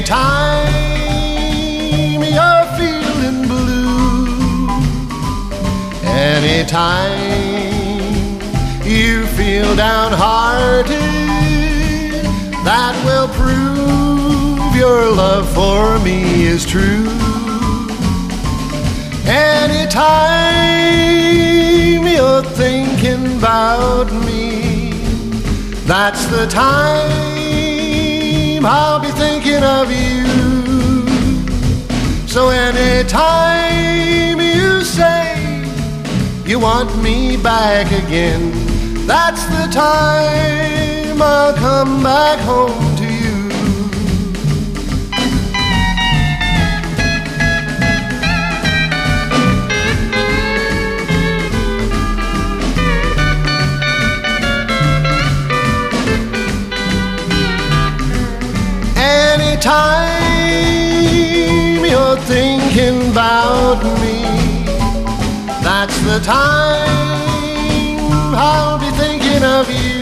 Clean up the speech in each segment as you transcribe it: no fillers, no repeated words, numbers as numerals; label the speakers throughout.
Speaker 1: Anytime you're feeling blue, anytime you feel downhearted, that will prove your love for me is true. Anytime you're thinking about me, that's the time I'll be thinking of you. So anytime you say you want me back again, that's the time I'll come back home to you. Anytime you're thinking about me, that's the time I'll be thinking of you.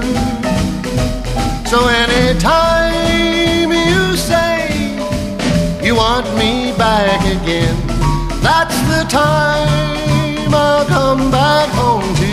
Speaker 1: So anytime you say you want me back again, that's the time I'll come back home to you.